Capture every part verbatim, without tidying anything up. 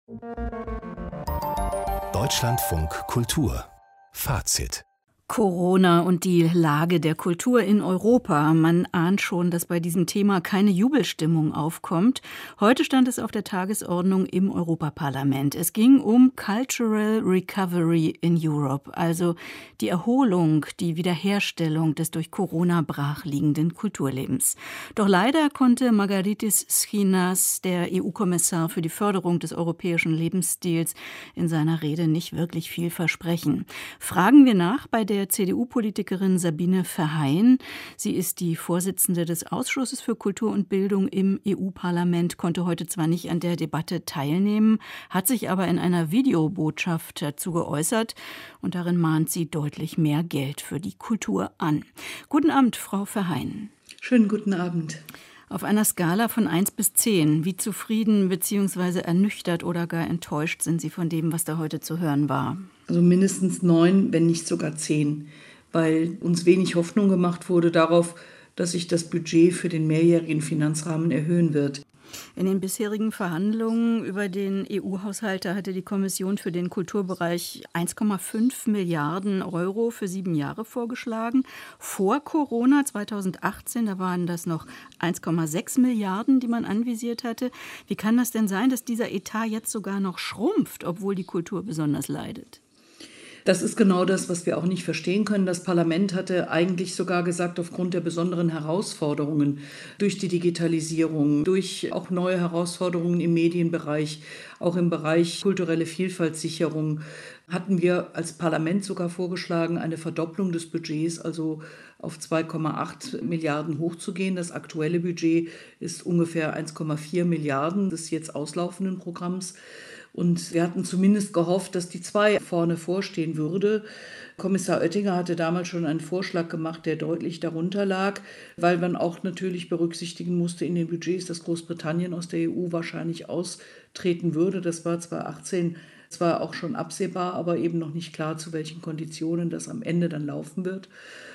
Deutschlandfunk Kultur Fazit. Corona und die Lage der Kultur in Europa. Man ahnt schon, dass bei diesem Thema keine Jubelstimmung aufkommt. Heute stand es auf der Tagesordnung im Europaparlament. Es ging um Cultural Recovery in Europe, also die Erholung, die Wiederherstellung des durch Corona brachliegenden Kulturlebens. Doch leider konnte Margaritis Schinas, der E U-Kommissar für die Förderung des europäischen Lebensstils, in seiner Rede nicht wirklich viel versprechen. Fragen wir nach bei der der C D U-Politikerin Sabine Verheyen. Sie ist die Vorsitzende des Ausschusses für Kultur und Bildung im E U-Parlament, konnte heute zwar nicht an der Debatte teilnehmen, hat sich aber in einer Videobotschaft dazu geäußert und darin mahnt sie deutlich mehr Geld für die Kultur an. Guten Abend, Frau Verheyen. Schönen guten Abend. Auf einer Skala von eins bis zehn, wie zufrieden bzw. ernüchtert oder gar enttäuscht sind Sie von dem, was da heute zu hören war? Also mindestens neun, wenn nicht sogar zehn, weil uns wenig Hoffnung gemacht wurde darauf, dass sich das Budget für den mehrjährigen Finanzrahmen erhöhen wird. In den bisherigen Verhandlungen über den E U-Haushalt hatte die Kommission für den Kulturbereich eins Komma fünf Milliarden Euro für sieben Jahre vorgeschlagen. Vor Corona zweitausendachtzehn, da waren das noch eins Komma sechs Milliarden, die man anvisiert hatte. Wie kann das denn sein, dass dieser Etat jetzt sogar noch schrumpft, obwohl die Kultur besonders leidet? Das ist genau das, was wir auch nicht verstehen können. Das Parlament hatte eigentlich sogar gesagt, aufgrund der besonderen Herausforderungen durch die Digitalisierung, durch auch neue Herausforderungen im Medienbereich, auch im Bereich kulturelle Vielfaltssicherung, hatten wir als Parlament sogar vorgeschlagen, eine Verdopplung des Budgets, also auf zwei Komma acht Milliarden hochzugehen. Das aktuelle Budget ist ungefähr eins Komma vier Milliarden des jetzt auslaufenden Programms. Und wir hatten zumindest gehofft, dass die zwei vorne vorstehen würde. Kommissar Oettinger hatte damals schon einen Vorschlag gemacht, der deutlich darunter lag, weil man auch natürlich berücksichtigen musste in den Budgets, dass Großbritannien aus der E U wahrscheinlich austreten würde. Das war zweitausendachtzehn zwar auch schon absehbar, aber eben noch nicht klar, zu welchen Konditionen das am Ende dann laufen wird.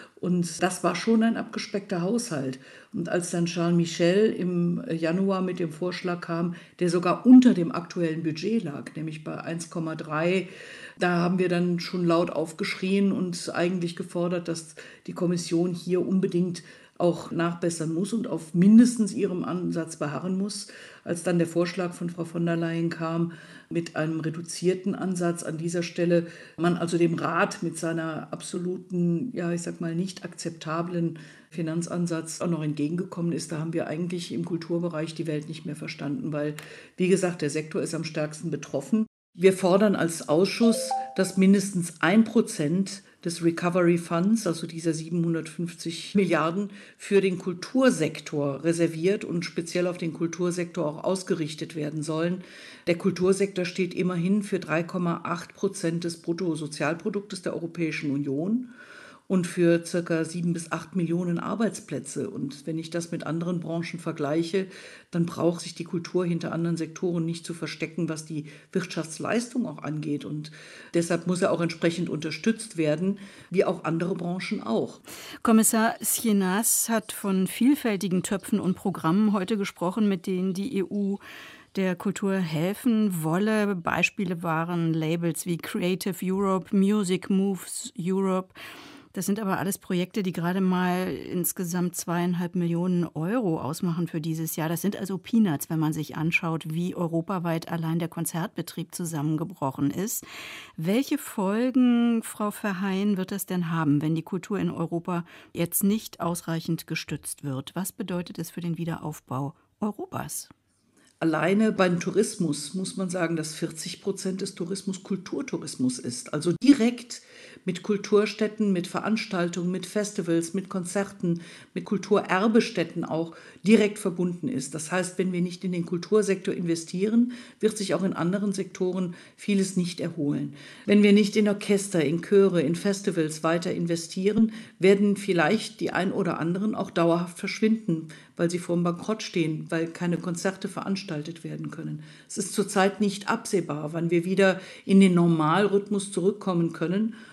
Und das war schon ein abgespeckter Haushalt. Und als dann Charles Michel im Januar mit dem Vorschlag kam, der sogar unter dem aktuellen Budget lag, nämlich bei eins Komma drei, da haben wir dann schon laut aufgeschrien und eigentlich gefordert, dass die Kommission hier unbedingt auch nachbessern muss und auf mindestens ihrem Ansatz beharren muss. Als dann der Vorschlag von Frau von der Leyen kam mit einem reduzierten Ansatz an dieser Stelle, man also dem Rat mit seiner absoluten, ja ich sag mal nicht akzeptablen Finanzansatz auch noch entgegengekommen ist, da haben wir eigentlich im Kulturbereich die Welt nicht mehr verstanden, weil, wie gesagt, der Sektor ist am stärksten betroffen. Wir fordern als Ausschuss, dass mindestens ein Prozent des Recovery Funds, also dieser siebenhundertfünfzig Milliarden, für den Kultursektor reserviert und speziell auf den Kultursektor auch ausgerichtet werden sollen. Der Kultursektor steht immerhin für drei Komma acht Prozent des Bruttosozialproduktes der Europäischen Union und für circa sieben bis acht Millionen Arbeitsplätze. Und wenn ich das mit anderen Branchen vergleiche, dann braucht sich die Kultur hinter anderen Sektoren nicht zu verstecken, was die Wirtschaftsleistung auch angeht. Und deshalb muss er auch entsprechend unterstützt werden, wie auch andere Branchen auch. Kommissar Schinas hat von vielfältigen Töpfen und Programmen heute gesprochen, mit denen die E U der Kultur helfen wolle. Beispiele waren Labels wie Creative Europe, Music Moves Europe. Das sind aber alles Projekte, die gerade mal insgesamt zweieinhalb Millionen Euro ausmachen für dieses Jahr. Das sind also Peanuts, wenn man sich anschaut, wie europaweit allein der Konzertbetrieb zusammengebrochen ist. Welche Folgen, Frau Verheyen, wird das denn haben, wenn die Kultur in Europa jetzt nicht ausreichend gestützt wird? Was bedeutet es für den Wiederaufbau Europas? Alleine beim Tourismus muss man sagen, dass vierzig Prozent des Tourismus Kulturtourismus ist. Also direkt mit Kulturstätten, mit Veranstaltungen, mit Festivals, mit Konzerten, mit Kulturerbestätten auch direkt verbunden ist. Das heißt, wenn wir nicht in den Kultursektor investieren, wird sich auch in anderen Sektoren vieles nicht erholen. Wenn wir nicht in Orchester, in Chöre, in Festivals weiter investieren, werden vielleicht die ein oder anderen auch dauerhaft verschwinden, weil sie vor dem Bankrott stehen, weil keine Konzerte veranstaltet werden können. Es ist zurzeit nicht absehbar, wann wir wieder in den Normalrhythmus zurückkommen können,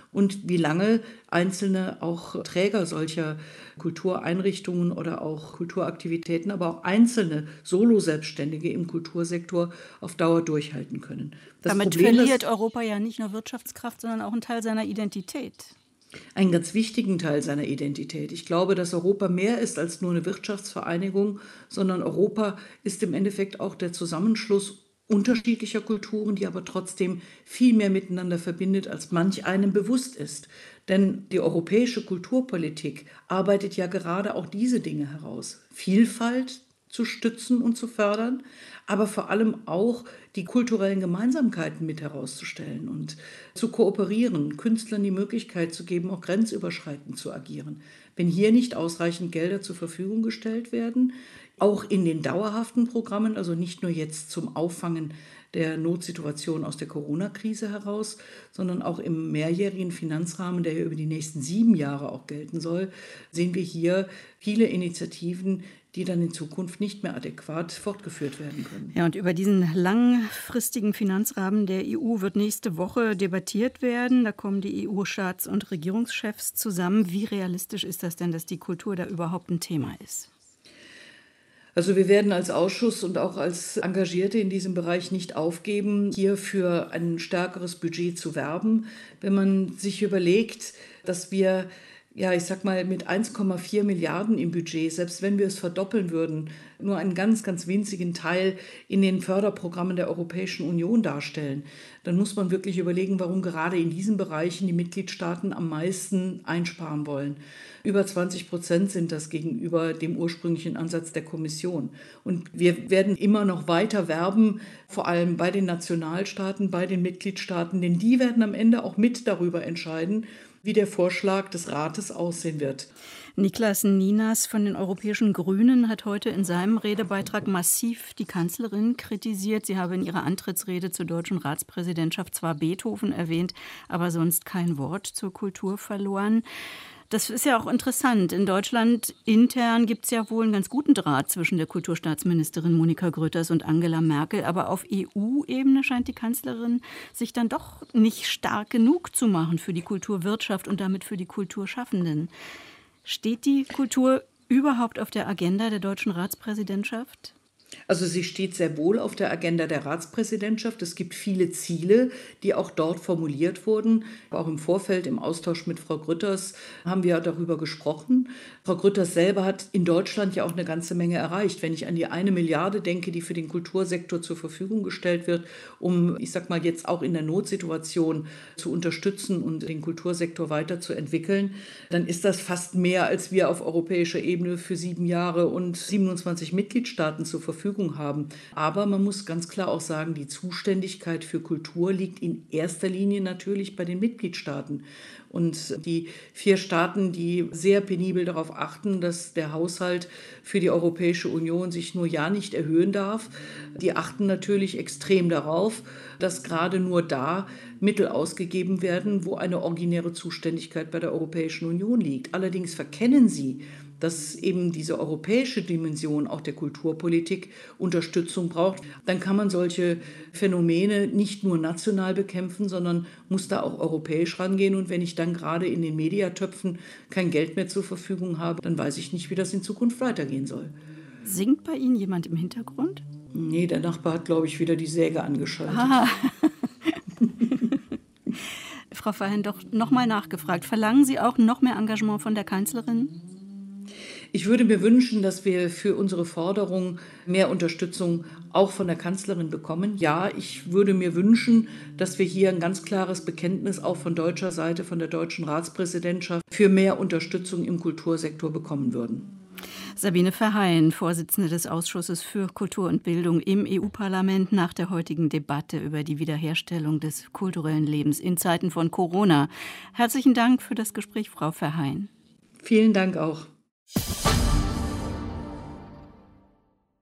und wie lange einzelne auch Träger solcher Kultureinrichtungen oder auch Kulturaktivitäten, aber auch einzelne Solo-Selbstständige im Kultursektor auf Dauer durchhalten können. Das Damit Problem, verliert Europa ja nicht nur Wirtschaftskraft, sondern auch einen Teil seiner Identität. Einen ganz wichtigen Teil seiner Identität. Ich glaube, dass Europa mehr ist als nur eine Wirtschaftsvereinigung, sondern Europa ist im Endeffekt auch der Zusammenschluss unterschiedlicher Kulturen, die aber trotzdem viel mehr miteinander verbindet, als manch einem bewusst ist. Denn die europäische Kulturpolitik arbeitet ja gerade auch diese Dinge heraus. Vielfalt zu stützen und zu fördern, aber vor allem auch die kulturellen Gemeinsamkeiten mit herauszustellen und zu kooperieren, Künstlern die Möglichkeit zu geben, auch grenzüberschreitend zu agieren. Wenn hier nicht ausreichend Gelder zur Verfügung gestellt werden, auch in den dauerhaften Programmen, also nicht nur jetzt zum Auffangen der Notsituation aus der Corona-Krise heraus, sondern auch im mehrjährigen Finanzrahmen, der ja über die nächsten sieben Jahre auch gelten soll, sehen wir hier viele Initiativen, die dann in Zukunft nicht mehr adäquat fortgeführt werden können. Ja, und über diesen langfristigen Finanzrahmen der E U wird nächste Woche debattiert werden. Da kommen die E U-Staats- und Regierungschefs zusammen. Wie realistisch ist das denn, dass die Kultur da überhaupt ein Thema ist? Also wir werden als Ausschuss und auch als Engagierte in diesem Bereich nicht aufgeben, hier für ein stärkeres Budget zu werben. Wenn man sich überlegt, dass wir, ja, ich sag mal, mit eins Komma vier Milliarden im Budget, selbst wenn wir es verdoppeln würden, nur einen ganz, ganz winzigen Teil in den Förderprogrammen der Europäischen Union darstellen, dann muss man wirklich überlegen, warum gerade in diesen Bereichen die Mitgliedstaaten am meisten einsparen wollen. Über zwanzig Prozent sind das gegenüber dem ursprünglichen Ansatz der Kommission. Und wir werden immer noch weiter werben, vor allem bei den Nationalstaaten, bei den Mitgliedstaaten, denn die werden am Ende auch mit darüber entscheiden, wie der Vorschlag des Rates aussehen wird. Niklas Ninas von den Europäischen Grünen hat heute in seinem Redebeitrag massiv die Kanzlerin kritisiert. Sie habe in ihrer Antrittsrede zur deutschen Ratspräsidentschaft zwar Beethoven erwähnt, aber sonst kein Wort zur Kultur verloren. Das ist ja auch interessant. In Deutschland intern gibt es ja wohl einen ganz guten Draht zwischen der Kulturstaatsministerin Monika Grütters und Angela Merkel. Aber auf E U-Ebene scheint die Kanzlerin sich dann doch nicht stark genug zu machen für die Kulturwirtschaft und damit für die Kulturschaffenden. Steht die Kultur überhaupt auf der Agenda der deutschen Ratspräsidentschaft? Also sie steht sehr wohl auf der Agenda der Ratspräsidentschaft. Es gibt viele Ziele, die auch dort formuliert wurden. Auch im Vorfeld, im Austausch mit Frau Grütters, haben wir darüber gesprochen. Frau Grütters selber hat in Deutschland ja auch eine ganze Menge erreicht. Wenn ich an die eine Milliarde denke, die für den Kultursektor zur Verfügung gestellt wird, um, ich sag mal, jetzt auch in der Notsituation zu unterstützen und den Kultursektor weiterzuentwickeln, dann ist das fast mehr, als wir auf europäischer Ebene für sieben Jahre und siebenundzwanzig Mitgliedstaaten zur Verfügung haben. Aber man muss ganz klar auch sagen, die Zuständigkeit für Kultur liegt in erster Linie natürlich bei den Mitgliedstaaten. Und die vier Staaten, die sehr penibel darauf achten, dass der Haushalt für die Europäische Union sich nur ja nicht erhöhen darf, die achten natürlich extrem darauf, dass gerade nur da Mittel ausgegeben werden, wo eine originäre Zuständigkeit bei der Europäischen Union liegt. Allerdings verkennen sie, dass eben diese europäische Dimension auch der Kulturpolitik Unterstützung braucht, dann kann man solche Phänomene nicht nur national bekämpfen, sondern muss da auch europäisch rangehen. Und wenn ich dann gerade in den Mediatöpfen kein Geld mehr zur Verfügung habe, dann weiß ich nicht, wie das in Zukunft weitergehen soll. Singt bei Ihnen jemand im Hintergrund? Nee, der Nachbar hat, glaube ich, wieder die Säge angeschaltet. Aha. Frau Verheyen, doch noch mal nachgefragt. Verlangen Sie auch noch mehr Engagement von der Kanzlerin? Ich würde mir wünschen, dass wir für unsere Forderung mehr Unterstützung auch von der Kanzlerin bekommen. Ja, ich würde mir wünschen, dass wir hier ein ganz klares Bekenntnis auch von deutscher Seite, von der deutschen Ratspräsidentschaft für mehr Unterstützung im Kultursektor bekommen würden. Sabine Verheyen, Vorsitzende des Ausschusses für Kultur und Bildung im E U-Parlament, nach der heutigen Debatte über die Wiederherstellung des kulturellen Lebens in Zeiten von Corona. Herzlichen Dank für das Gespräch, Frau Verheyen. Vielen Dank auch.